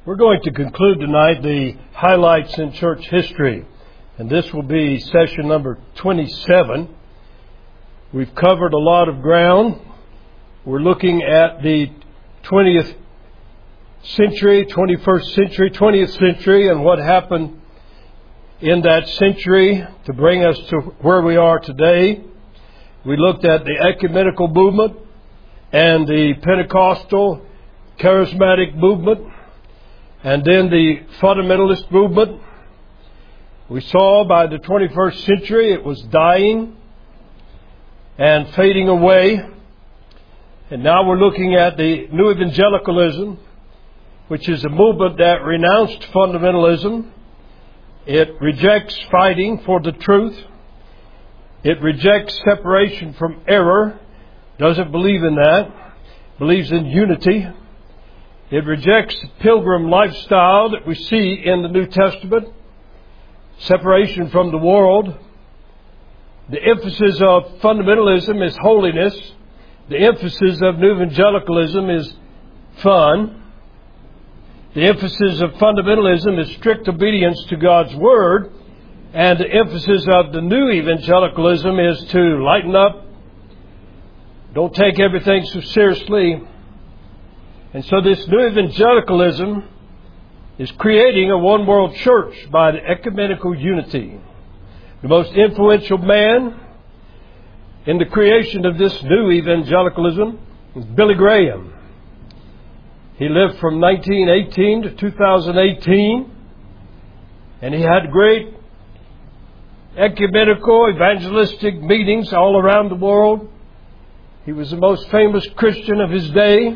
We're going to conclude tonight the highlights in church history, and this will be session number 27. We've covered a lot of ground. We're looking at the 20th century, 21st century, 20th century, and what happened in that century to bring us to where we are today. We looked at the ecumenical movement and the Pentecostal charismatic movement, and then the fundamentalist movement. We saw by the 21st century it was dying and fading away. And now we're looking at the New Evangelicalism, which is a movement that renounced fundamentalism. It rejects fighting for the truth. It rejects separation from error. Doesn't believe in that. Believes in unity. It rejects the pilgrim lifestyle that we see in the New Testament. Separation from the world. The emphasis of fundamentalism is holiness. The emphasis of New Evangelicalism is fun. The emphasis of fundamentalism is strict obedience to God's Word. And the emphasis of the New Evangelicalism is to lighten up. Don't take everything so seriously. And so this New Evangelicalism is creating a one-world church by the ecumenical unity. The most influential man in the creation of this New Evangelicalism was Billy Graham. He lived from 1918 to 2018, and he had great ecumenical evangelistic meetings all around the world. He was the most famous Christian of his day.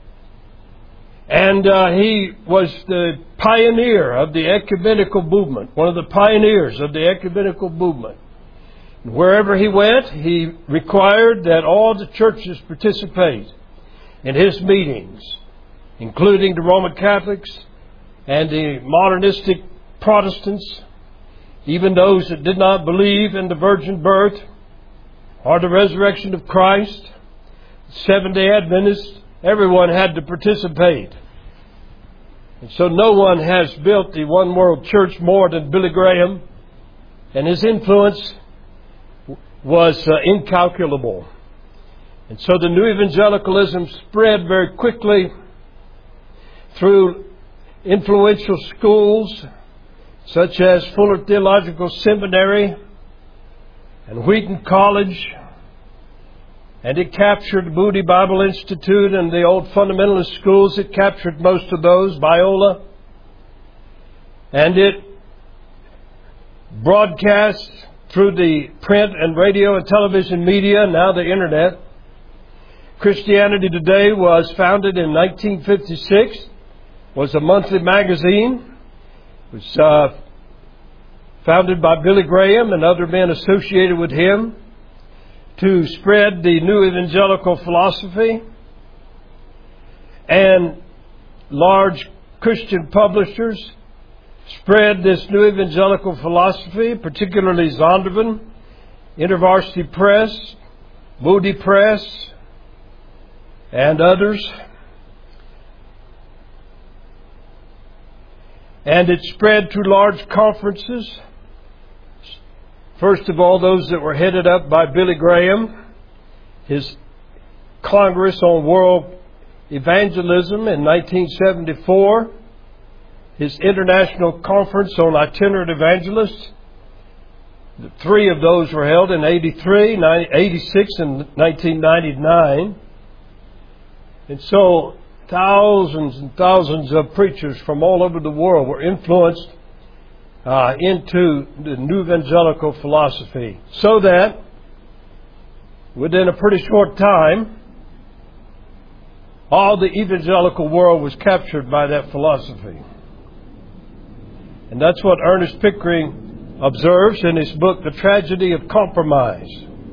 And he was the pioneer of the ecumenical movement, one of the pioneers of the ecumenical movement. And wherever he went, he required that all the churches participate in his meetings, including the Roman Catholics and the modernistic Protestants, even those that did not believe in the virgin birth or the resurrection of Christ, Seventh-day Adventists. Everyone had to participate. And so no one has built the one world church more than Billy Graham. And his influence was incalculable. And so the New Evangelicalism spread very quickly through influential schools such as Fuller Theological Seminary and Wheaton College. And it captured Moody Bible Institute and the old fundamentalist schools. It captured most of those, Biola. And it broadcast through the print and radio and television media, now the Internet. Christianity Today was founded in 1956, was a monthly magazine. It was founded by Billy Graham and other men associated with him to spread the new evangelical philosophy. And large Christian publishers spread this new evangelical philosophy, particularly Zondervan, InterVarsity Press, Moody Press, and others. And it spread through large conferences. First of all, those that were headed up by Billy Graham, his Congress on World Evangelism in 1974, his International Conference on Itinerant Evangelists. The three of those were held in 83, 86, and 1999. And so thousands and thousands of preachers from all over the world were influenced into the New Evangelical philosophy, so that within a pretty short time, all the evangelical world was captured by that philosophy. And that's what Ernest Pickering observes in his book, The Tragedy of Compromise.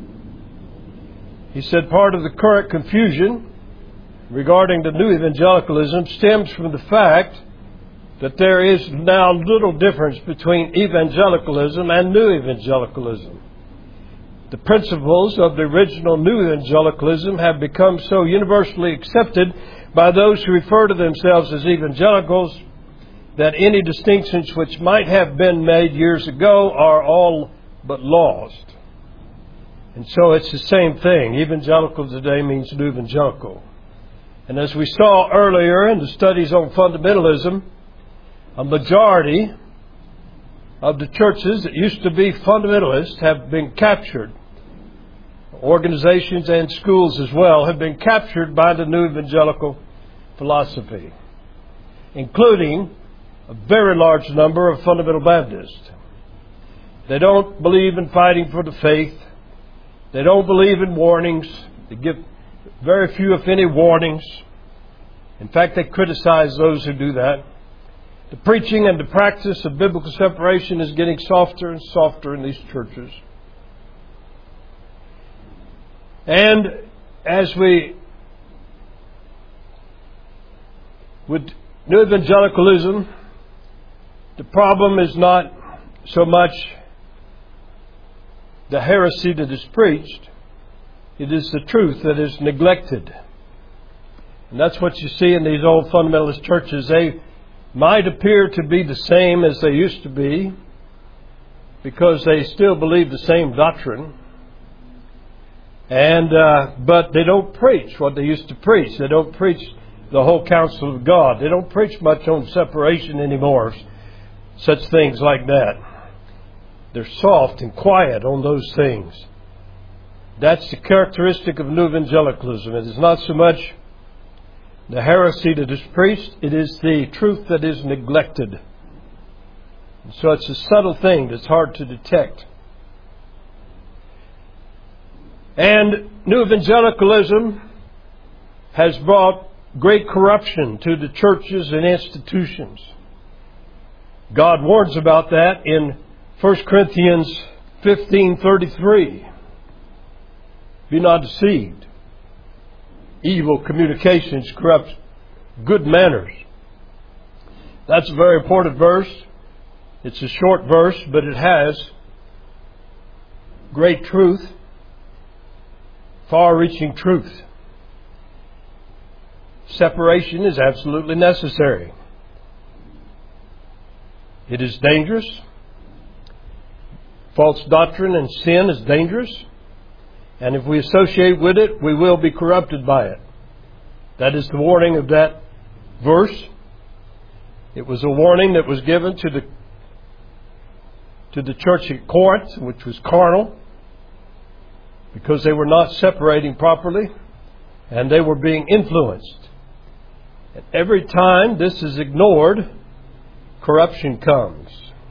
He said part of the current confusion regarding the New Evangelicalism stems from the fact that there is now little difference between evangelicalism and New Evangelicalism. The principles of the original New Evangelicalism have become so universally accepted by those who refer to themselves as evangelicals that any distinctions which might have been made years ago are all but lost. And so it's the same thing. Evangelical today means new evangelical. And as we saw earlier in the studies on fundamentalism, a majority of the churches that used to be fundamentalists have been captured. Organizations and schools as well have been captured by the new evangelical philosophy, including a very large number of fundamental Baptists. They don't believe in fighting for the faith. They don't believe in warnings. They give very few, if any, warnings. In fact, they criticize those who do that. The preaching and the practice of biblical separation is getting softer and softer in these churches. And as with new evangelicalism, the problem is not so much the heresy that is preached. It is the truth that is neglected. And that's what you see in these old fundamentalist churches. They might appear to be the same as they used to be because they still believe the same doctrine. But they don't preach what they used to preach. They don't preach the whole counsel of God. They don't preach much on separation anymore, such things like that. They're soft and quiet on those things. That's the characteristic of new evangelicalism. It is not so much the heresy that is preached, it is the truth that is neglected. And so it's a subtle thing that's hard to detect. And new evangelicalism has brought great corruption to the churches and institutions. God warns about that in 1 Corinthians 15:33. Be not deceived. Evil communications corrupt good manners. That's a very important verse. It's a short verse, but it has great truth, far-reaching truth. Separation is absolutely necessary. It is dangerous. False doctrine and sin is dangerous. And if we associate with it, we will be corrupted by it. That is the warning of that verse. It was a warning that was given to the church at Corinth, which was carnal, because they were not separating properly and they were being influenced. And every time this is ignored, corruption comes.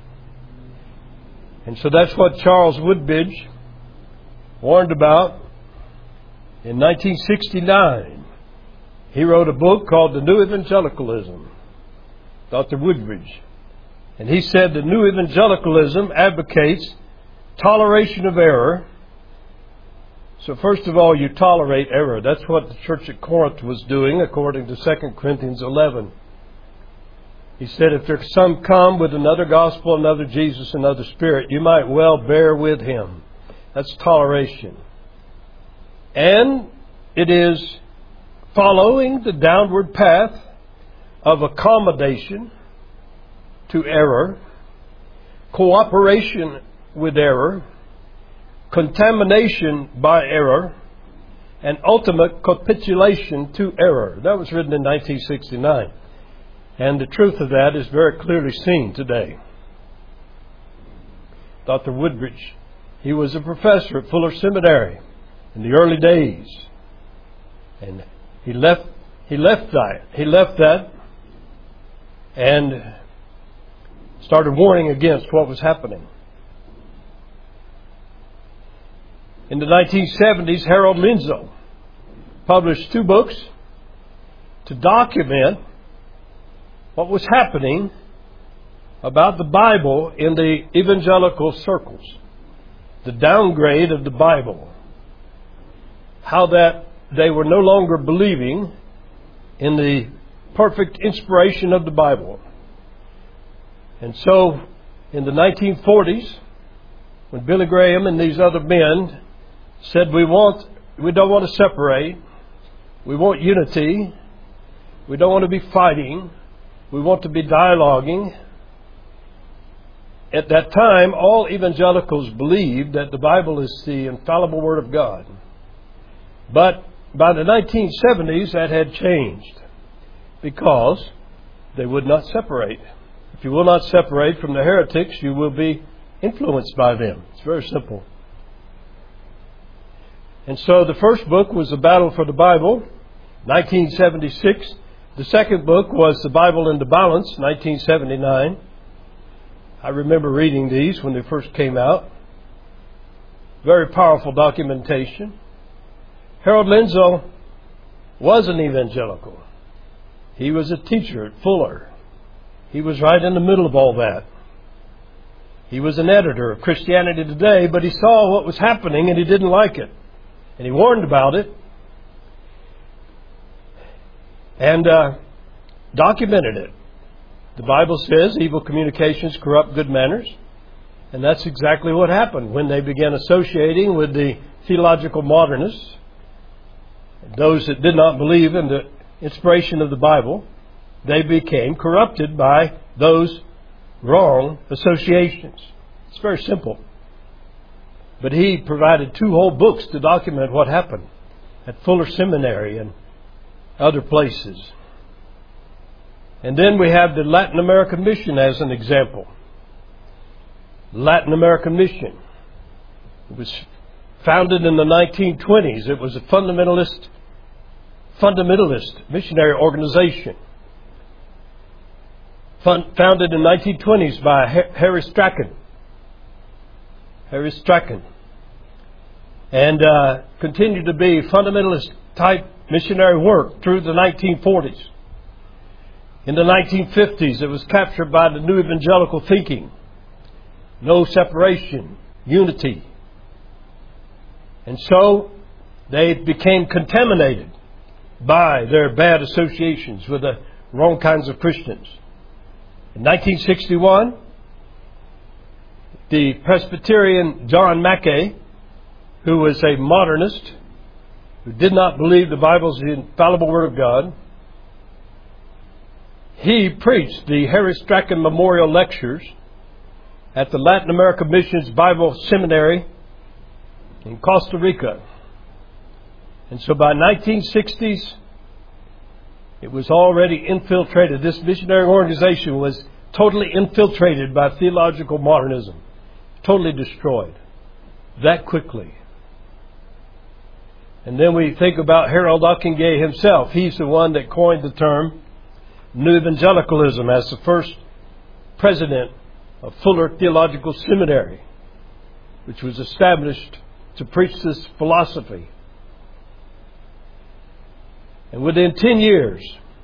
And so that's what Charles Woodbridge warned about in 1969. He wrote a book called The New Evangelicalism, Dr. Woodbridge. And he said the new evangelicalism advocates toleration of error. So first of all, you tolerate error. That's what the church at Corinth was doing, according to 2 Corinthians 11. He said, if there's some come with another gospel, another Jesus, another Spirit, you might well bear with him. That's toleration. And it is following the downward path of accommodation to error, cooperation with error, contamination by error, and ultimate capitulation to error. That was written in 1969. And the truth of that is very clearly seen today. Dr. Woodbridge, he was a professor at Fuller Seminary in the early days. And he left that and started warning against what was happening. In the 1970s, Harold Lindsell published 2 books to document what was happening about the Bible in the evangelical circles. The downgrade of the Bible. How that they were no longer believing in the perfect inspiration of the Bible. And so, in the 1940s, when Billy Graham and these other men said we don't want to separate, we want unity, we don't want to be fighting, We want to be dialoguing. At that time, all evangelicals believed that the Bible is the infallible Word of God. But by the 1970s, that had changed because they would not separate. If you will not separate from the heretics, you will be influenced by them. It's very simple. And so the first book was The Battle for the Bible, 1976. The second book was The Bible in the Balance, 1979. I remember reading these when they first came out. Very powerful documentation. Harold Lindsell was an evangelical. He was a teacher at Fuller. He was right in the middle of all that. He was an editor of Christianity Today, but he saw what was happening and he didn't like it. And he warned about it and documented it. The Bible says evil communications corrupt good manners. And that's exactly what happened when they began associating with the theological modernists, those that did not believe in the inspiration of the Bible. They became corrupted by those wrong associations. It's very simple. But he provided 2 whole books to document what happened at Fuller Seminary and other places. And then we have the Latin American Mission as an example. Latin American Mission. It was founded in the 1920s. It was a fundamentalist missionary organization. Founded in the 1920s by Harry Strachan. And continued to be fundamentalist type missionary work through the 1940s. In the 1950s, it was captured by the new evangelical thinking. No separation, unity. And so they became contaminated by their bad associations with the wrong kinds of Christians. In 1961, the Presbyterian John Mackay, who was a modernist, who did not believe the Bible is the infallible Word of God, he preached the Harry Strachan Memorial Lectures at the Latin American Missions Bible Seminary in Costa Rica. And so by 1960s, it was already infiltrated. This missionary organization was totally infiltrated by theological modernism. Totally destroyed. That quickly. And then we think about Harold Ockenga himself. He's the one that coined the term New Evangelicalism as the first president of Fuller Theological Seminary, which was established to preach this philosophy. And within 10 years,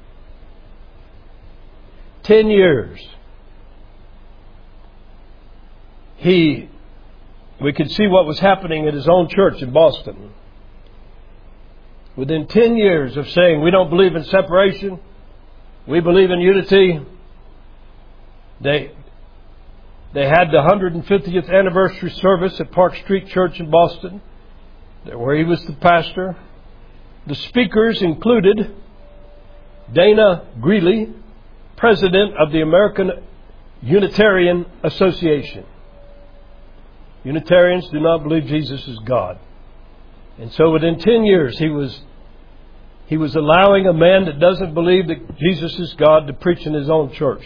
we could see what was happening at his own church in Boston. Within 10 years of saying, we don't believe in separation, we believe in unity, they had the 150th anniversary service at Park Street Church in Boston, where he was the pastor. The speakers included Dana Greeley, president of the American Unitarian Association. Unitarians do not believe Jesus is God. And so within 10 years, he was allowing a man that doesn't believe that Jesus is God to preach in his own church.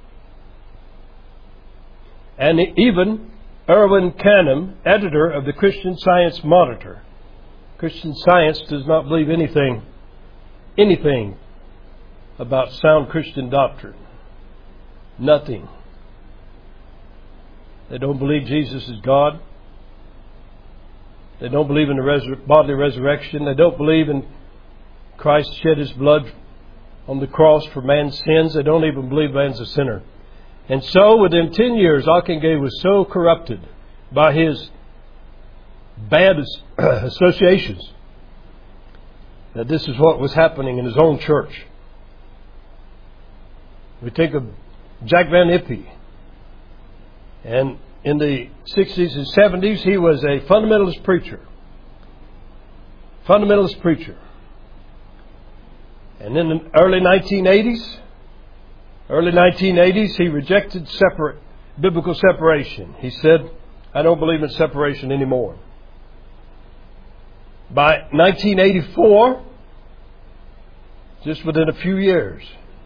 And even Erwin Canham, editor of the Christian Science Monitor. Christian Science does not believe anything about sound Christian doctrine. Nothing. They don't believe Jesus is God. They don't believe in the bodily resurrection. They don't believe in Christ shed His blood on the cross for man's sins. They don't even believe man's a sinner. And so within 10 years, Ockenga was so corrupted by his bad associations that this is what was happening in his own church. We think of Jack Van Impe. And in the 60s and 70s, he was a fundamentalist preacher. And in the early 1980s, Early 1980s, he rejected biblical separation. He said, I don't believe in separation anymore. By 1984, just within a few years,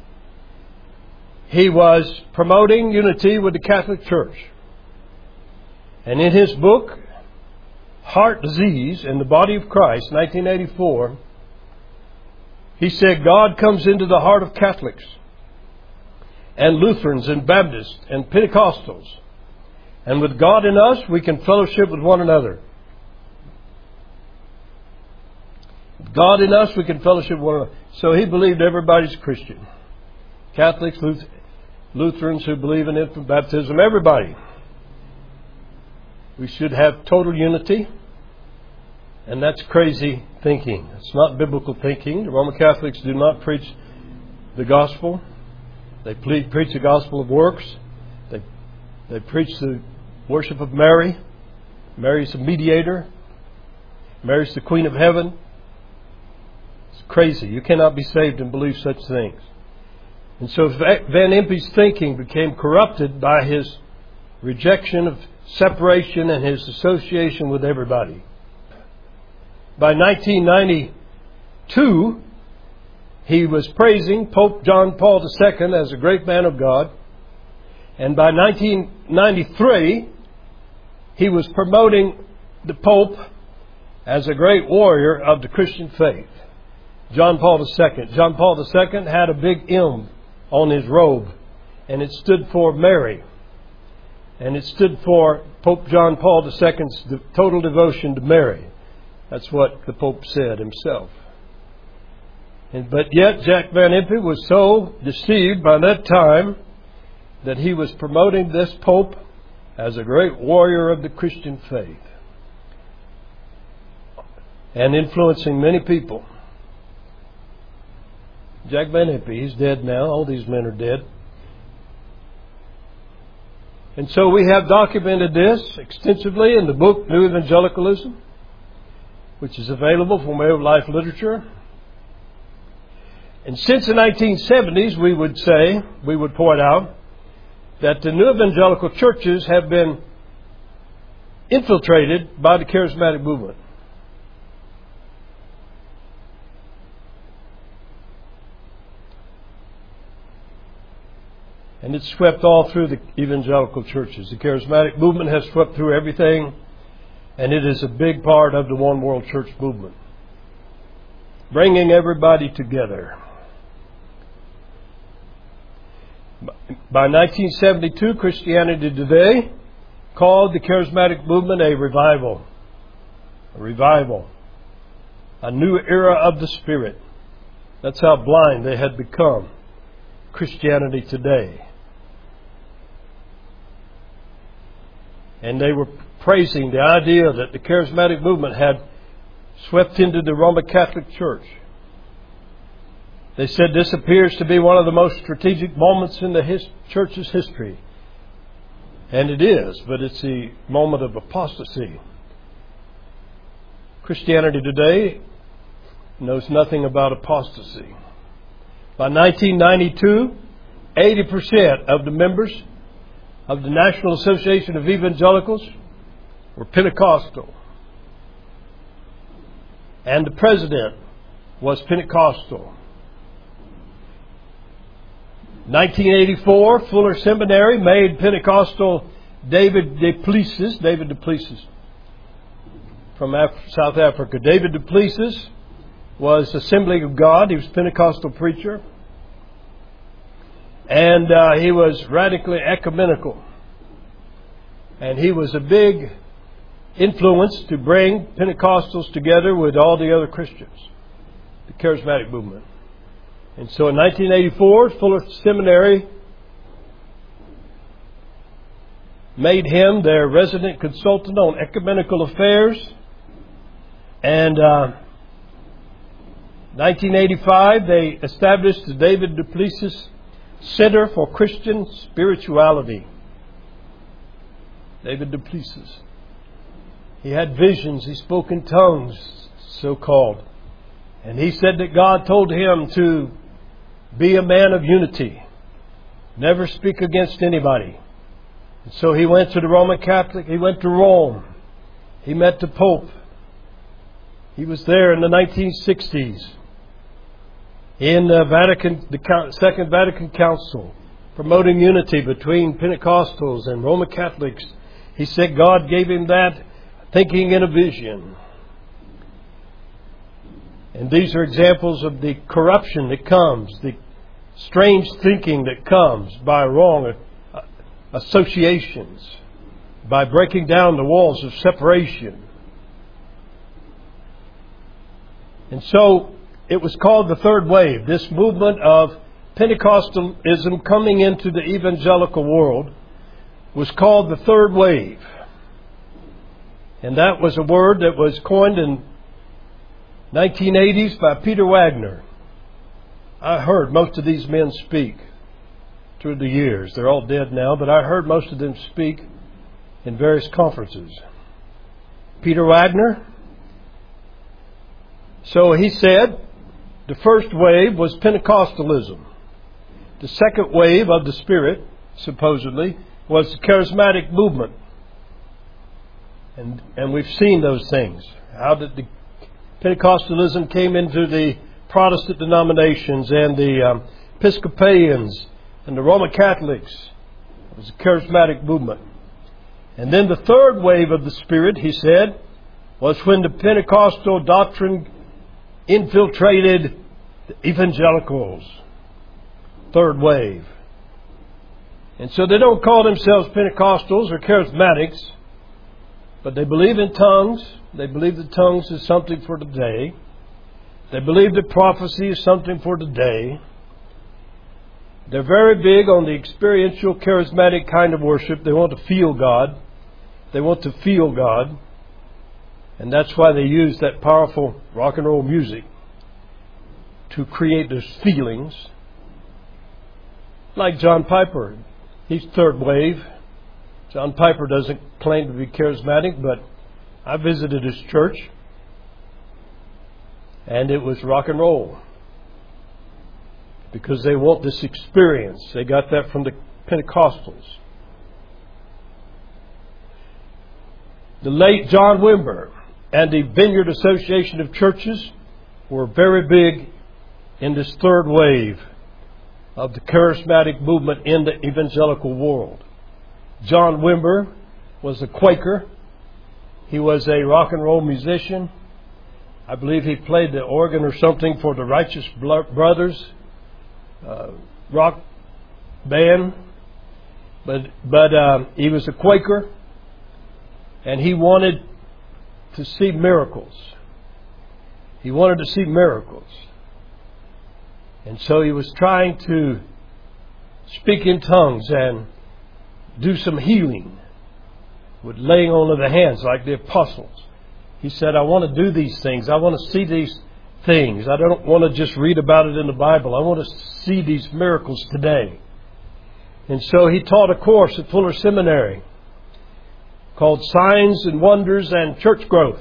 he was promoting unity with the Catholic Church. And in his book, Heart Disease and the Body of Christ, 1984, he said, God comes into the heart of Catholics and Lutherans and Baptists and Pentecostals. And with God in us, we can fellowship with one another. With God in us, we can fellowship with one another. So he believed everybody's Christian. Catholics, Lutherans who believe in infant baptism, everybody. We should have total unity. And that's crazy thinking. It's not biblical thinking. The Roman Catholics do not preach the gospel. They preach the gospel of works. They preach the worship of Mary. Mary's the mediator. Mary's the Queen of Heaven. It's crazy. You cannot be saved and believe such things. And so Van Impe's thinking became corrupted by his rejection of separation and his association with everybody. By 1992, he was praising Pope John Paul II as a great man of God. And by 1993, he was promoting the Pope as a great warrior of the Christian faith. John Paul II. John Paul II had a big M on his robe, and it stood for Mary. And it stood for Pope John Paul II's total devotion to Mary. That's what the Pope said himself. But yet Jack Van Impe was so deceived by that time that he was promoting this Pope as a great warrior of the Christian faith and influencing many people. Jack Van Impe, he's dead now. All these men are dead. And so we have documented this extensively in the book New Evangelicalism, which is available from Way of Life Literature. And since the 1970s, we would point out that the new evangelical churches have been infiltrated by the charismatic movement. And it's swept all through the evangelical churches. The charismatic movement has swept through everything, and it is a big part of the One World Church movement, bringing everybody together. By 1972, Christianity Today called the charismatic movement a revival. A revival. A new era of the Spirit. That's how blind they had become. Christianity Today. And they were praising the idea that the charismatic movement had swept into the Roman Catholic Church. They said this appears to be one of the most strategic moments in the church's history. And it is, but it's the moment of apostasy. Christianity Today knows nothing about apostasy. By 1992, 80% of the members of the National Association of Evangelicals were Pentecostal. And the president was Pentecostal. 1984, Fuller Seminary made Pentecostal David Duplessis from South Africa. David Duplessis was Assembly of God. He was a Pentecostal preacher. And he was radically ecumenical. And he was a big influence to bring Pentecostals together with all the other Christians, the charismatic movement. And so in 1984, Fuller Seminary made him their resident consultant on ecumenical affairs. And 1985, they established the David Duplessis Center for Christian Spirituality. David Duplessis. He had visions. He spoke in tongues, so-called. And he said that God told him to be a man of unity. Never speak against anybody. And so he went to the Roman Catholic. He went to Rome. He met the Pope. He was there in the 1960s in the Second Vatican Council, promoting unity between Pentecostals and Roman Catholics. He said God gave him that thinking in a vision. And these are examples of the corruption that comes, the strange thinking that comes by wrong associations, by breaking down the walls of separation. And so it was called the third wave. This movement of Pentecostalism coming into the evangelical world was called the third wave. And that was a word that was coined in 1980s by Peter Wagner. I heard most of these men speak through the years. They're all dead now, but I heard most of them speak in various conferences. Peter Wagner. So he said the first wave was Pentecostalism. The second wave of the Spirit, supposedly, was the charismatic movement. And we've seen those things. How did the Pentecostalism came into the Protestant denominations and the Episcopalians and the Roman Catholics. It was a charismatic movement. And then the third wave of the Spirit, he said, was when the Pentecostal doctrine infiltrated the evangelicals. Third wave. And so they don't call themselves Pentecostals or charismatics, but they believe in tongues. They believe that tongues is something for today. They believe that prophecy is something for today. They're very big on the experiential, charismatic kind of worship. They want to feel God. They want to feel God. And that's why they use that powerful rock and roll music to create those feelings. Like John Piper. He's third wave. John Piper doesn't claim to be charismatic, but I visited his church, and it was rock and roll. Because they want this experience. They got that from the Pentecostals. The late John Wimber and the Vineyard Association of Churches were very big in this third wave of the charismatic movement in the evangelical world. John Wimber was a Quaker. He was a rock and roll musician. I believe he played the organ or something for the Righteous Brothers rock band. But he was a Quaker, and he wanted to see miracles. He wanted to see miracles. And so he was trying to speak in tongues and do some healing with laying on of the hands like the apostles. He said, I want to do these things. I want to see these things. I don't want to just read about it in the Bible. I want to see these miracles today. And so he taught a course at Fuller Seminary called Signs and Wonders and Church Growth.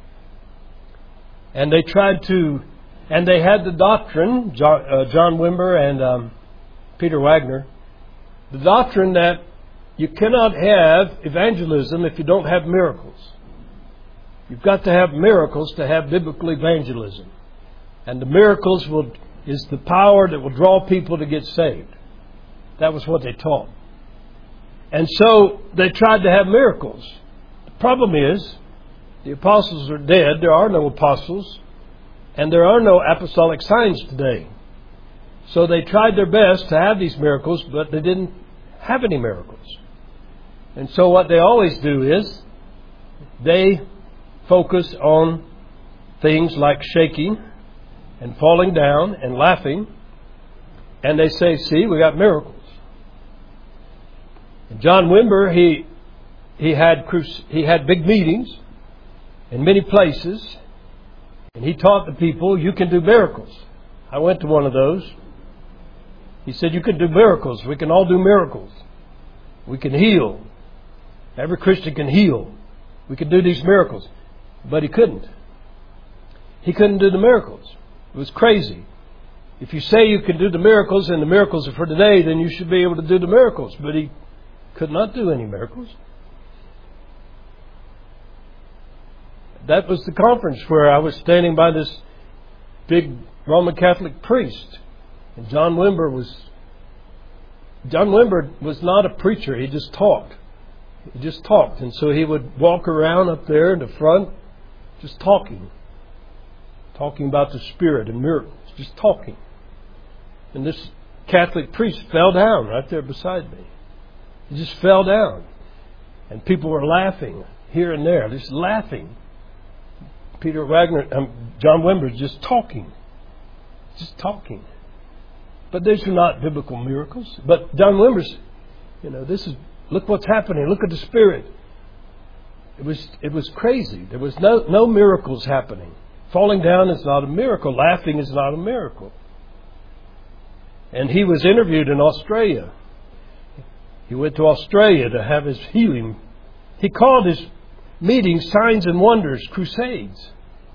And they tried to, and they had the doctrine, John Wimber and Peter Wagner, the doctrine that you cannot have evangelism if you don't have miracles. You've got to have miracles to have biblical evangelism. And the miracles is the power that will draw people to get saved. That was what they taught. And so they tried to have miracles. The problem is, the apostles are dead. There are no apostles. And there are no apostolic signs today. So they tried their best to have these miracles, but they didn't have any miracles. And so what they always do is, they focus on things like shaking and falling down and laughing. And they say, see, we got miracles. And John Wimber, he had big meetings in many places. And he taught the people, you can do miracles. I went to one of those. He said, you can do miracles. We can all do miracles. We can heal. Every Christian can heal. We can do these miracles. But he couldn't. He couldn't do the miracles. It was crazy. if you say you can do the miracles and the miracles are for today, then you should be able to do the miracles. But he could not do any miracles. That was the conference where I was standing by this big Roman Catholic priest. And John Wimber was not a preacher. He just talked. He just talked. And so he would walk around up there in the front just talking. Talking about the Spirit and miracles. Just talking. And this Catholic priest fell down right there beside me. He just fell down. And people were laughing here and there. Just laughing. John Wimber just talking. Just talking. But these are not biblical miracles. But John Wimber's, look what's happening. Look at the Spirit. It was crazy. There was no miracles happening. Falling down is not a miracle. Laughing is not a miracle. And he was interviewed in Australia. He went to Australia to have his healing. He called his meetings Signs and Wonders Crusades.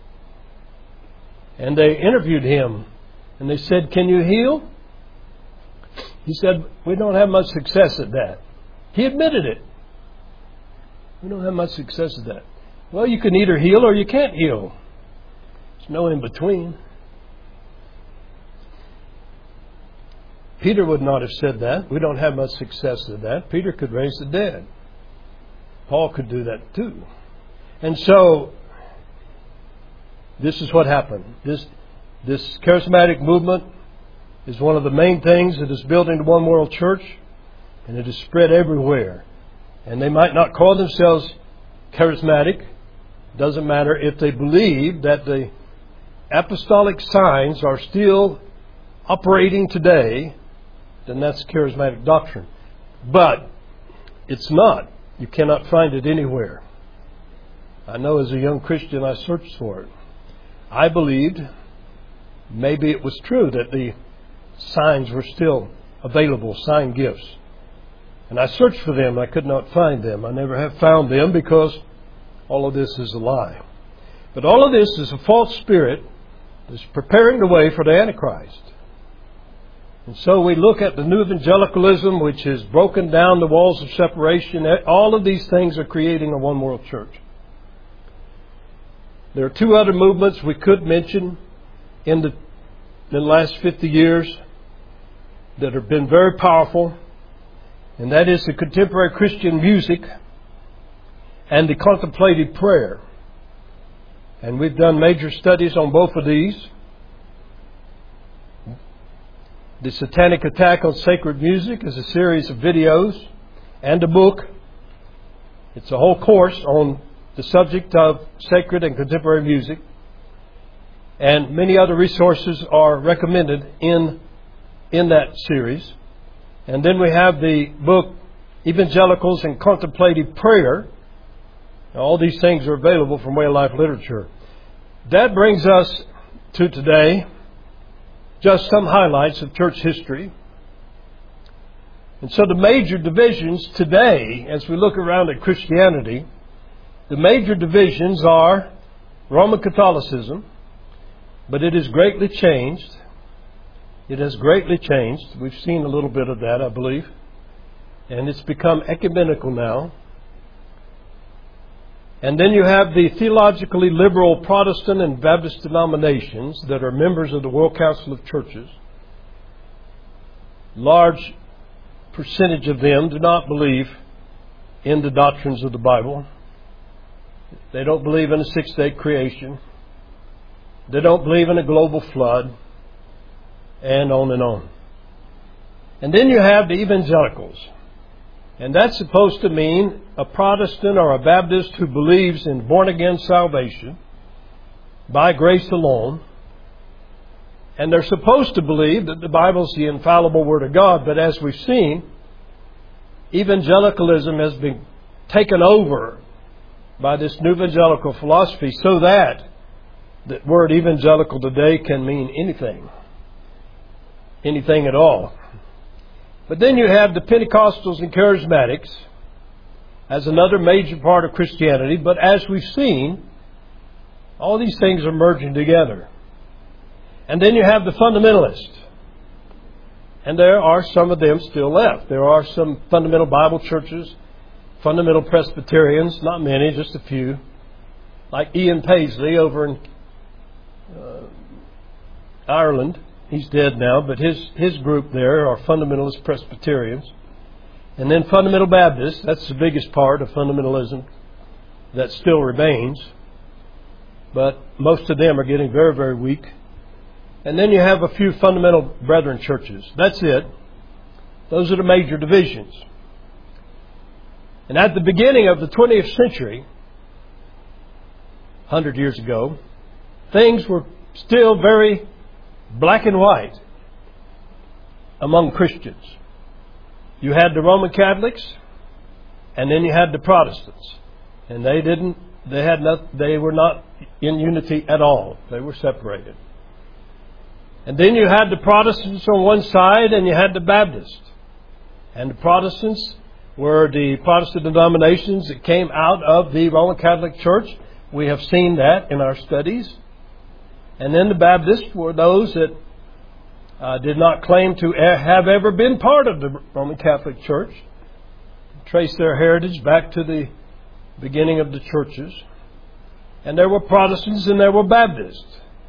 And they interviewed him. And they said, "Can you heal?" He said, "We don't have much success at that." He admitted it. We don't have much success at that. Well, you can either heal or you can't heal. There's no in between. Peter would not have said that. We don't have much success at that. Peter could raise the dead. Paul could do that too. And so, this is what happened. This charismatic movement is one of the main things that is building the One World Church, and it is spread everywhere. And they might not call themselves charismatic. Doesn't matter if they believe that the apostolic signs are still operating today, then that's charismatic doctrine. But it's not. You cannot find it anywhere. I know as a young Christian I searched for it. I believed maybe it was true that the signs were still available, sign gifts. And I searched for them. I could not find them. I never have found them because all of this is a lie. But all of this is a false spirit that's preparing the way for the Antichrist. And so we look at the new evangelicalism, which has broken down the walls of separation. All of these things are creating a one world church. There are two other movements we could mention in the last 50 years that have been very powerful. And that is the contemporary Christian music and the contemplative prayer. And we've done major studies on both of these. The Satanic Attack on Sacred Music is a series of videos and a book. It's a whole course on the subject of sacred and contemporary music. And many other resources are recommended in that series. And then we have the book Evangelicals and Contemplative Prayer. Now, all these things are available from Way of Life Literature. That brings us to today. Just some highlights of church history. And so the major divisions today, as we look around at Christianity, the major divisions are Roman Catholicism, but it has greatly changed. It has greatly changed. We've seen a little bit of that, I believe. And it's become ecumenical now. And then you have the theologically liberal Protestant and Baptist denominations that are members of the World Council of Churches. Large percentage of them do not believe in the doctrines of the Bible. They don't believe in a six-day creation. They don't believe in a global flood. And on and on. And then you have the evangelicals. And that's supposed to mean a Protestant or a Baptist who believes in born-again salvation by grace alone. And they're supposed to believe that the Bible is the infallible Word of God. But as we've seen, evangelicalism has been taken over by this new evangelical philosophy so that the word evangelical today can mean anything. Anything at all. But then you have the Pentecostals and Charismatics as another major part of Christianity. But as we've seen, all these things are merging together. And then you have the fundamentalists. And there are some of them still left. There are some fundamental Bible churches, fundamental Presbyterians, not many, just a few, like Ian Paisley over in Ireland. He's dead now, but his group there are fundamentalist Presbyterians. And then fundamental Baptists, that's the biggest part of fundamentalism that still remains. But most of them are getting very, very weak. And then you have a few fundamental brethren churches. That's it. Those are the major divisions. And at the beginning of the 20th century, 100 years ago, things were still very black and white among Christians. You had the Roman Catholics, and then you had the Protestants. And they were not in unity at all. They were separated. And then you had the Protestants on one side, and you had the Baptists. And the Protestants were the Protestant denominations that came out of the Roman Catholic Church. We have seen that in our studies. And then the Baptists were those that did not claim to have ever been part of the Roman Catholic Church. Trace their heritage back to the beginning of the churches. And there were Protestants and there were Baptists.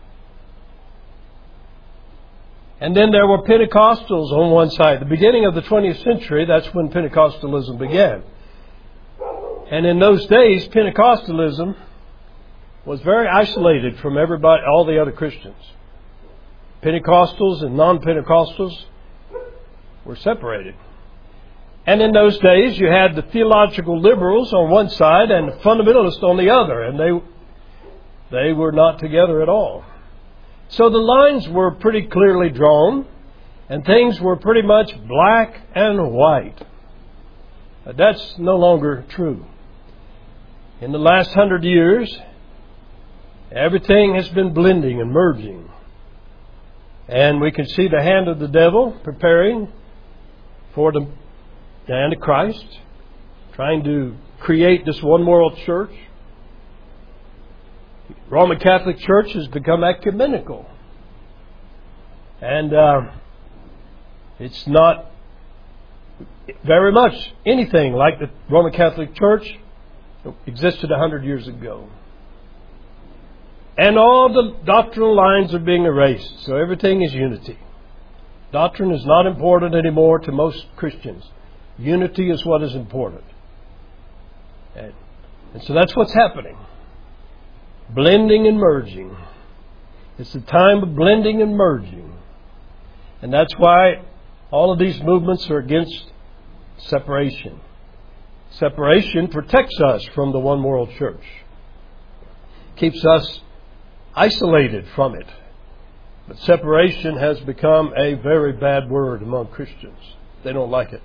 And then there were Pentecostals on one side. The beginning of the 20th century, that's when Pentecostalism began. And in those days, Pentecostalism was very isolated from everybody, all the other Christians. Pentecostals and non-Pentecostals were separated. And in those days, you had the theological liberals on one side and the fundamentalists on the other. And they were not together at all. So the lines were pretty clearly drawn, and things were pretty much black and white. But that's no longer true. In the last 100 years, everything has been blending and merging. And we can see the hand of the devil preparing for the Antichrist, trying to create this one world church. Roman Catholic Church has become ecumenical. And it's not very much anything like the Roman Catholic Church existed 100 years ago. And all the doctrinal lines are being erased, so everything is unity. Doctrine is not important anymore to most Christians. Unity is what is important. And so that's what's happening. Blending and merging. It's the time of blending and merging. And that's why all of these movements are against separation. Separation protects us from the one world church. Keeps us isolated from it. But separation has become a very bad word among Christians. They don't like it.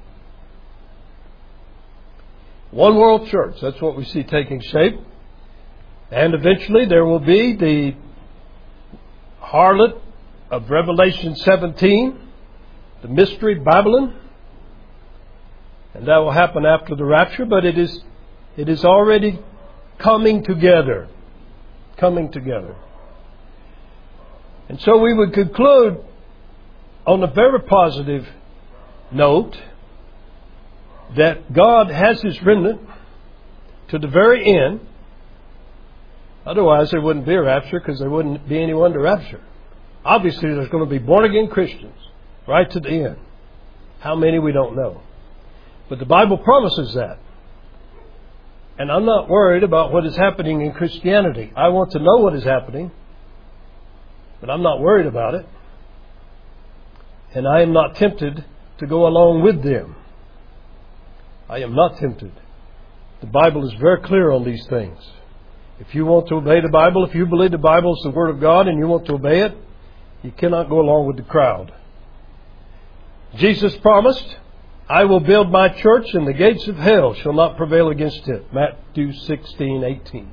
One world church, that's what we see taking shape. And eventually there will be the harlot of Revelation 17, the mystery Babylon. And that will happen after the rapture, but it is already coming together. Coming together. And so we would conclude on a very positive note that God has His remnant to the very end. Otherwise, there wouldn't be a rapture because there wouldn't be anyone to rapture. Obviously, there's going to be born-again Christians right to the end. How many, we don't know. But the Bible promises that. And I'm not worried about what is happening in Christianity. I want to know what is happening, but I'm not worried about it. And I am not tempted to go along with them. I am not tempted. The Bible is very clear on these things. If you want to obey the Bible, if you believe the Bible is the Word of God and you want to obey it, you cannot go along with the crowd. Jesus promised, I will build my church and the gates of hell shall not prevail against it. Matthew 16:18.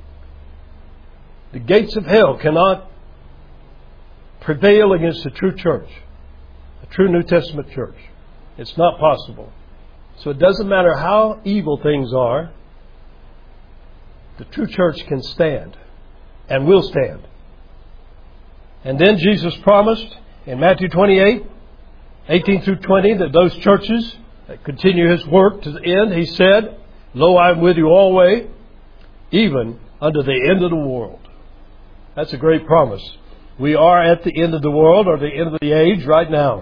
The gates of hell cannot prevail against the true church, a true New Testament church. It's not possible. So it doesn't matter how evil things are, the true church can stand and will stand. And then Jesus promised in Matthew 28, 18 through 20, that those churches that continue His work to the end, He said, "Lo, I am with you always, even unto the end of the world." That's a great promise. We are at the end of the world, or the end of the age right now.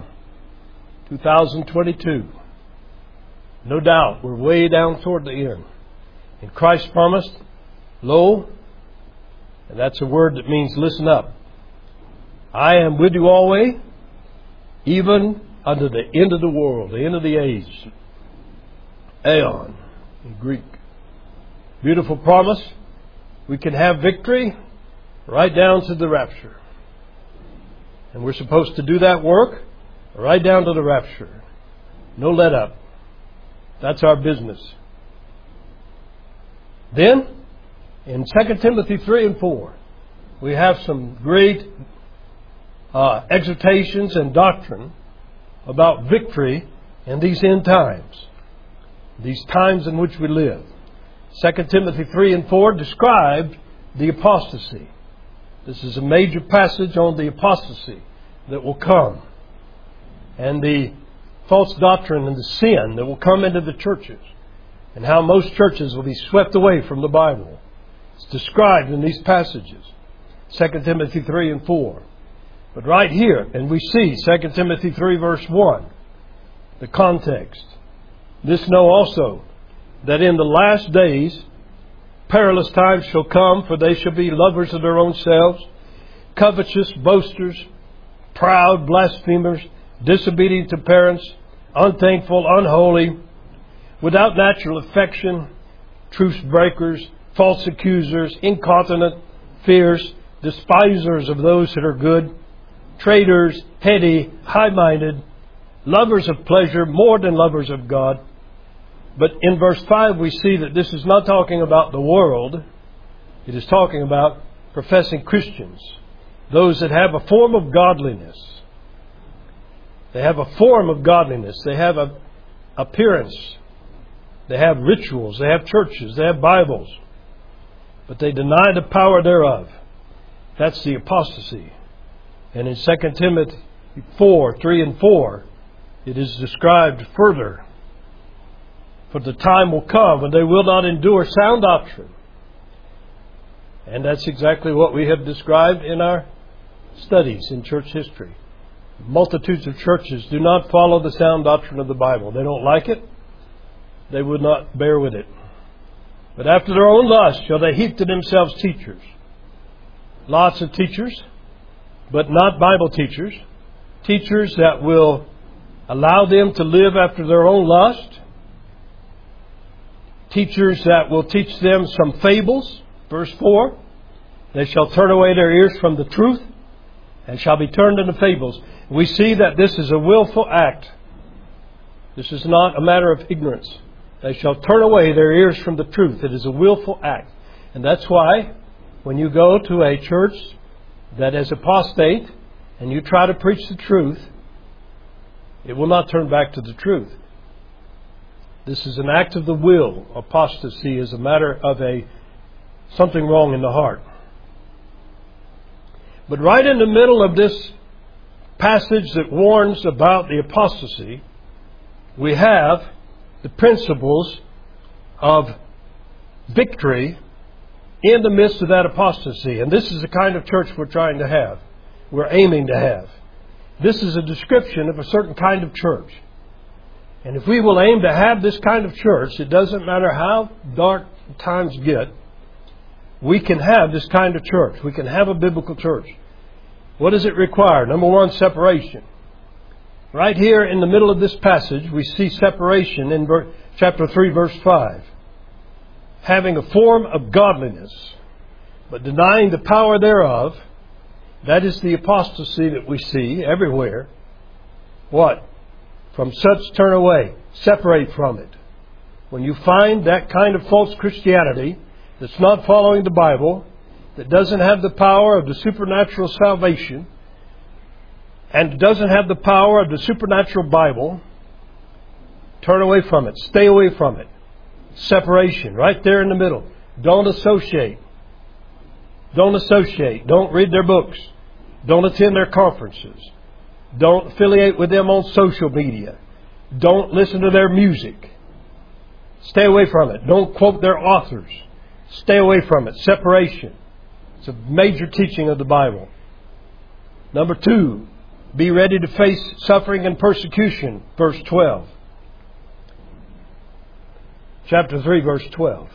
2022. No doubt, we're way down toward the end. And Christ promised, "Lo," and that's a word that means listen up, "I am with you always, even unto the end of the world," the end of the age. Aeon in Greek. Beautiful promise. We can have victory right down to the rapture. And we're supposed to do that work right down to the rapture. No let up. That's our business. Then, in 2 Timothy 3 and 4, we have some great exhortations and doctrine about victory in these end times, these times in which we live. 2 Timothy 3 and 4 described the apostasy. This is a major passage on the apostasy that will come, and the false doctrine and the sin that will come into the churches, and how most churches will be swept away from the Bible. It's described in these passages, 2 Timothy 3 and 4. But right here, and we see 2 Timothy 3 verse 1, the context. "This know also, that in the last days perilous times shall come, for they shall be lovers of their own selves, covetous, boasters, proud, blasphemers, disobedient to parents, unthankful, unholy, without natural affection, truce breakers, false accusers, incontinent, fierce, despisers of those that are good, traitors, heady, high-minded, lovers of pleasure more than lovers of God." But in verse 5 we see that this is not talking about the world. It is talking about professing Christians, those that have a form of godliness. They have a form of godliness. They have an appearance. They have rituals. They have churches. They have Bibles. But they deny the power thereof. That's the apostasy. And in 2 Timothy 4, 3 and 4, it is described further. "For the time will come when they will not endure sound doctrine." And that's exactly what we have described in our studies in church history. Multitudes of churches do not follow the sound doctrine of the Bible. They don't like it. They would not bear with it. "But after their own lust shall they heap to themselves teachers." Lots of teachers, but not Bible teachers. Teachers that will allow them to live after their own lust. Teachers that will teach them some fables. Verse 4, "They shall turn away their ears from the truth, and shall be turned into fables." We see that this is a willful act. This is not a matter of ignorance. They shall turn away their ears from the truth. It is a willful act. And that's why when you go to a church that is apostate and you try to preach the truth, it will not turn back to the truth. This is an act of the will. Apostasy is a matter of something wrong in the heart. But right in the middle of this passage that warns about the apostasy, we have the principles of victory in the midst of that apostasy. And this is the kind of church we're trying to have. We're aiming to have. This is a description of a certain kind of church. And if we will aim to have this kind of church, it doesn't matter how dark times get, we can have this kind of church. We can have a biblical church. What does it require? Number one, separation. Right here in the middle of this passage, we see separation in chapter 3, verse 5. Having a form of godliness, but denying the power thereof. That is the apostasy that we see everywhere. What? From such turn away. Separate from it. When you find that kind of false Christianity that's not following the Bible, that doesn't have the power of the supernatural salvation, and doesn't have the power of the supernatural Bible, turn away from it. Stay away from it. Separation, right there in the middle. Don't associate. Don't associate. Don't read their books. Don't attend their conferences. Don't affiliate with them on social media. Don't listen to their music. Stay away from it. Don't quote their authors. Stay away from it. Separation. It's a major teaching of the Bible. Number 2, be ready to face suffering and persecution. Verse 12. Chapter 3, verse 12.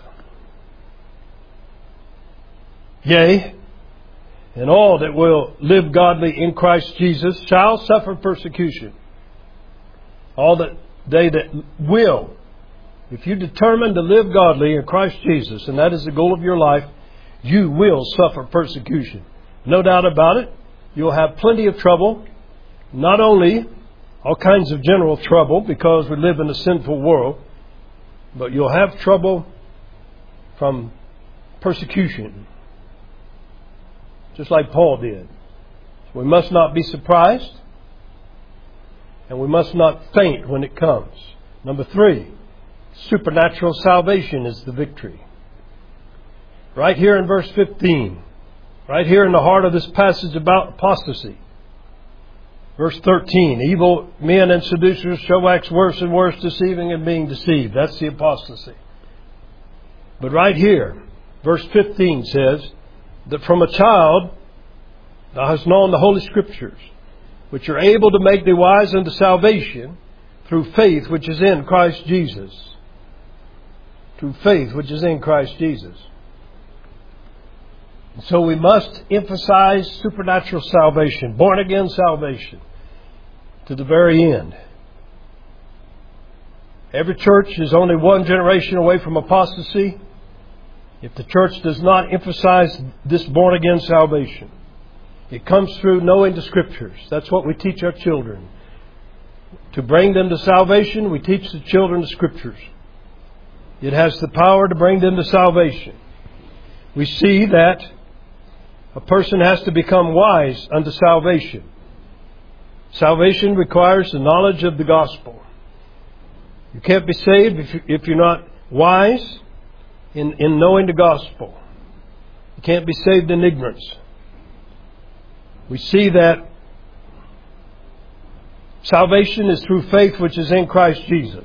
Yea, and all that will live godly in Christ Jesus shall suffer persecution. All that they that will. If you determine to live godly in Christ Jesus, and that is the goal of your life, you will suffer persecution. No doubt about it. You'll have plenty of trouble. Not only all kinds of general trouble, because we live in a sinful world, but you'll have trouble from persecution. Just like Paul did. We must not be surprised, and we must not faint when it comes. Number 3, supernatural salvation is the victory. Right here in verse 15, right here in the heart of this passage about apostasy. Verse 13, evil men and seducers shall wax worse and worse, deceiving and being deceived. That's the apostasy. But right here, verse 15 says that from a child thou hast known the Holy Scriptures, which are able to make thee wise unto salvation through faith which is in Christ Jesus. Through faith which is in Christ Jesus. So we must emphasize supernatural salvation, born again salvation, to the very end. Every church is only one generation away from apostasy if the church does not emphasize this born again salvation. It comes through knowing the Scriptures. That's what we teach our children. To bring them to salvation, we teach the children the Scriptures. It has the power to bring them to salvation. We see that a person has to become wise unto salvation. Salvation requires the knowledge of the gospel. You can't be saved if you're not wise in knowing the gospel. You can't be saved in ignorance. We see that salvation is through faith which is in Christ Jesus.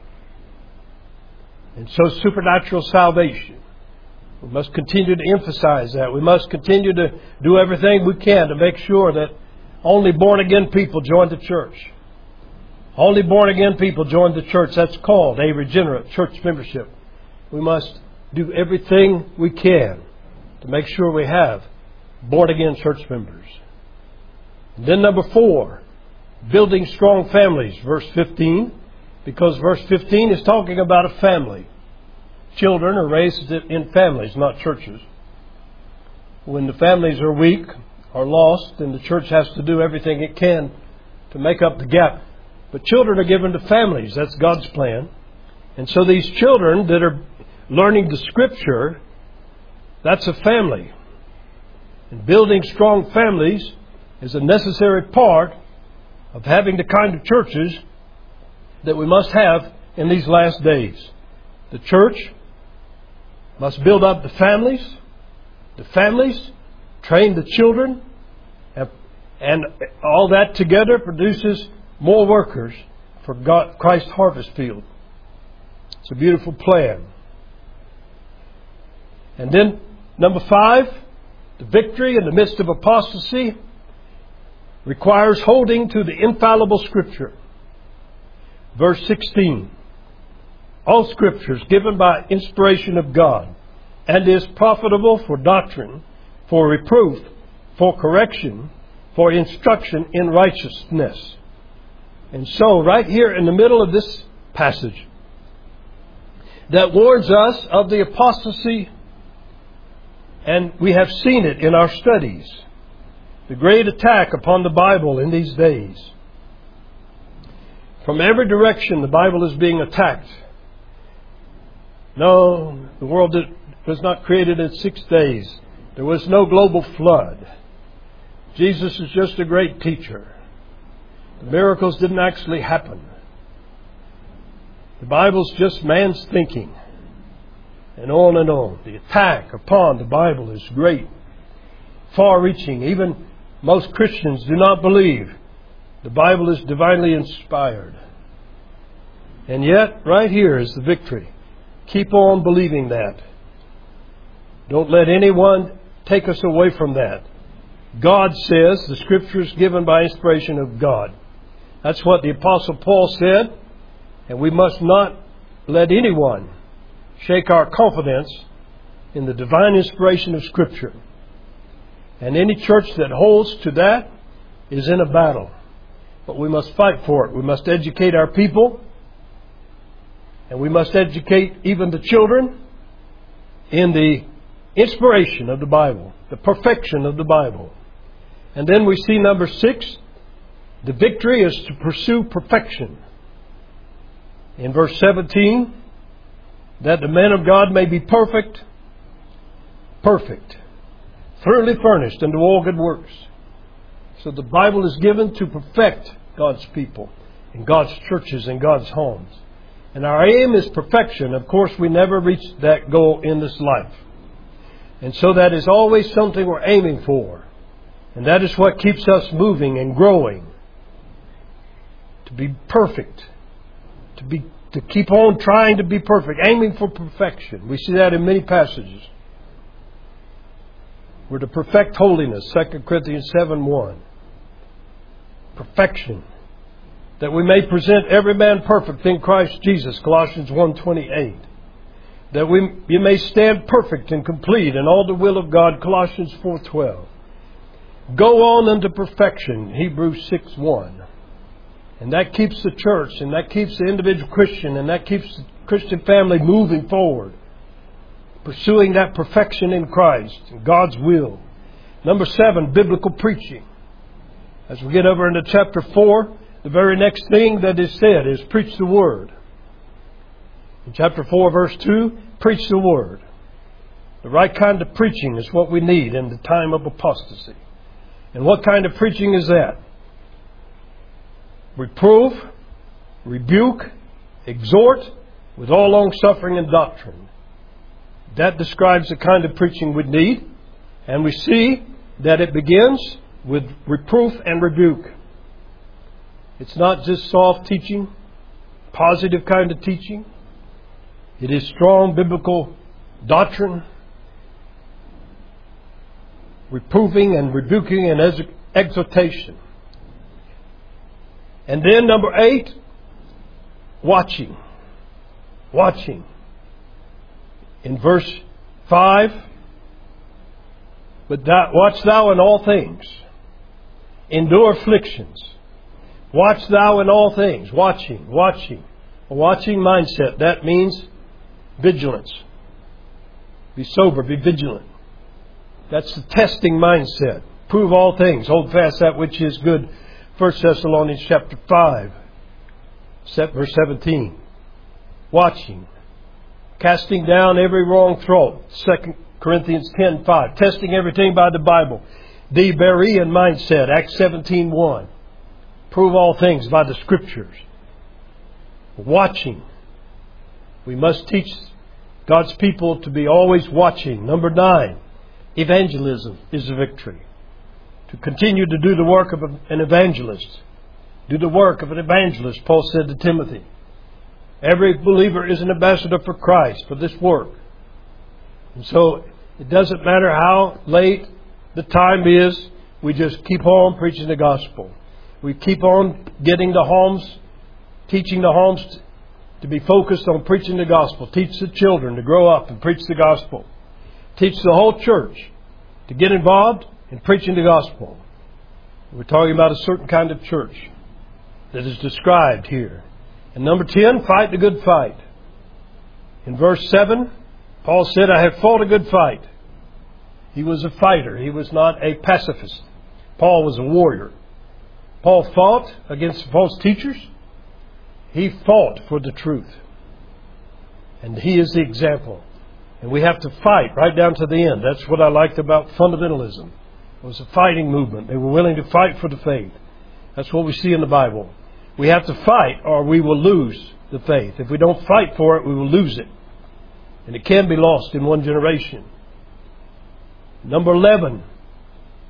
And so supernatural salvation. We must continue to emphasize that. We must continue to do everything we can to make sure that only born-again people join the church. Only born-again people join the church. That's called a regenerate church membership. We must do everything we can to make sure we have born-again church members. And then number 4, building strong families, verse 15. Because verse 15 is talking about a family. Children are raised in families, not churches. When the families are weak or lost, then the church has to do everything it can to make up the gap. But children are given to families. That's God's plan. And so these children that are learning the Scripture, that's a family. And building strong families is a necessary part of having the kind of churches that we must have in these last days. The church must build up the families train the children, and all that together produces more workers for Christ's harvest field. It's a beautiful plan. And then, number 5, the victory in the midst of apostasy requires holding to the infallible Scripture. Verse 16. All Scripture is given by inspiration of God, and is profitable for doctrine, for reproof, for correction, for instruction in righteousness. And so, right here in the middle of this passage, that warns us of the apostasy, and we have seen it in our studies, the great attack upon the Bible in these days. From every direction, the Bible is being attacked. No, the world was not created in 6 days. There was no global flood. Jesus is just a great teacher. The miracles didn't actually happen. The Bible's just man's thinking. And on and on. The attack upon the Bible is great, far-reaching. Even Most Christians do not believe the Bible is divinely inspired. And yet, right here is the victory. Keep on believing that. Don't let anyone take us away from that. God says the Scripture is given by inspiration of God. That's what the Apostle Paul said. And we must not let anyone shake our confidence in the divine inspiration of Scripture. And any church that holds to that is in a battle. But we must fight for it. We must educate our people. And we must educate even the children in the inspiration of the Bible, the perfection of the Bible. And then we see number 6, the victory is to pursue perfection. In verse 17, that the man of God may be perfect, thoroughly furnished unto all good works. So the Bible is given to perfect God's people in God's churches and God's homes. And our aim is perfection. Of course, we never reach that goal in this life. And so that is always something we're aiming for. And that is what keeps us moving and growing. To be perfect. To keep on trying to be perfect. Aiming for perfection. We see that in many passages. We're to perfect holiness. 2 Corinthians 7:1. Perfection. That we may present every man perfect in Christ Jesus. Colossians 1:28. That you may stand perfect and complete in all the will of God. Colossians 4:12. Go on unto perfection. Hebrews 6:1. And that keeps the church, and that keeps the individual Christian, and that keeps the Christian family moving forward. Pursuing that perfection in Christ, in God's will. Number 7, biblical preaching. As we get over into chapter 4, the very next thing that is said is preach the Word. In chapter 4, verse 2, preach the Word. The right kind of preaching is what we need in the time of apostasy. And what kind of preaching is that? Reprove, rebuke, exhort with all long-suffering and doctrine. That describes the kind of preaching we need. And we see that it begins with reproof and rebuke. It's not just soft teaching, positive kind of teaching. It is strong biblical doctrine, reproving and rebuking and exhortation. And then number 8, watching. Watching. In verse 5, but watch thou in all things. Endure afflictions. Watch thou in all things. Watching. A watching mindset. That means vigilance. Be sober. Be vigilant. That's the testing mindset. Prove all things. Hold fast that which is good. 1 Thessalonians chapter 5. Verse 17. Watching. Casting down every wrong thought. 2 Corinthians 10:5. Testing everything by the Bible. The Berean mindset. Acts 17:1. Prove all things by the Scriptures. Watching. We must teach God's people to be always watching. Number 9. Evangelism is a victory. To continue to do the work of an evangelist. Do the work of an evangelist, Paul said to Timothy. Every believer is an ambassador for Christ, for this work. And so it doesn't matter how late the time is, we just keep on preaching the gospel. We keep on getting the homes, teaching the homes to be focused on preaching the gospel. Teach the children to grow up and preach the gospel. Teach the whole church to get involved in preaching the gospel. We're talking about a certain kind of church that is described here. And number 10, fight the good fight. In verse 7, Paul said, I have fought a good fight. He was a fighter. He was not a pacifist. Paul was a warrior. Paul fought against false teachers. He fought for the truth. And he is the example. And we have to fight right down to the end. That's what I liked about fundamentalism. It was a fighting movement. They were willing to fight for the faith. That's what we see in the Bible. We have to fight or we will lose the faith. If we don't fight for it, we will lose it. And it can be lost in one generation. Number 11,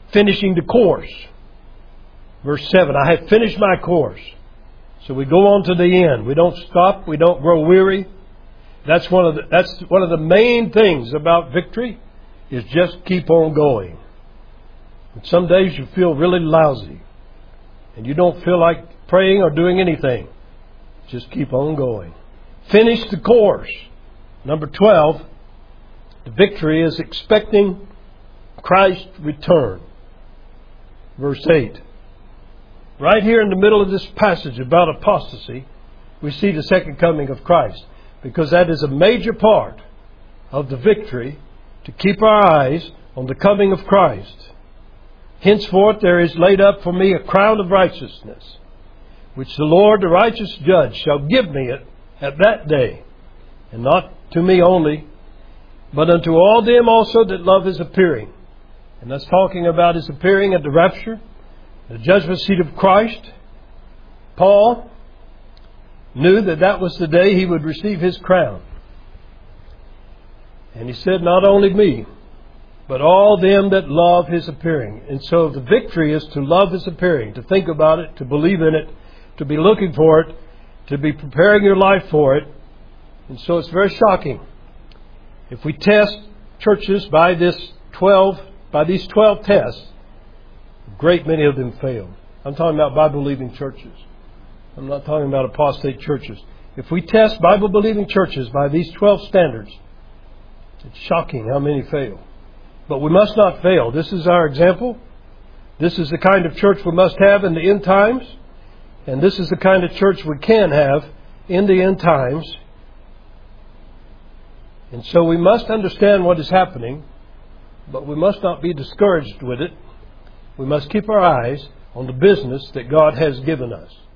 finishing the course. Verse 7, I have finished my course. So we go on to the end. We don't stop. We don't grow weary. That's one of the main things about victory, is just keep on going. And some days you feel really lousy and you don't feel like praying or doing anything. Just keep on going. Finish the course. Number 12, the victory is expecting Christ's return. Verse 8. Right here in the middle of this passage about apostasy, we see the second coming of Christ, because that is a major part of the victory, to keep our eyes on the coming of Christ. Henceforth there is laid up for me a crown of righteousness, which the Lord, the righteous judge, shall give me at that day, and not to me only, but unto all them also that love His appearing. And that's talking about His appearing at the rapture, the judgment seat of Christ. Paul knew that that was the day he would receive his crown. And he said, not only me, but all them that love His appearing. And so the victory is to love His appearing, to think about it, to believe in it, to be looking for it, to be preparing your life for it. And so it's very shocking. If we test churches by these 12 tests, a great many of them fail. I'm talking about Bible-believing churches. I'm not talking about apostate churches. If we test Bible-believing churches by these 12 standards, it's shocking how many fail. But we must not fail. This is our example. This is the kind of church we must have in the end times. And this is the kind of church we can have in the end times. And so we must understand what is happening, but we must not be discouraged with it. We must keep our eyes on the business that God has given us.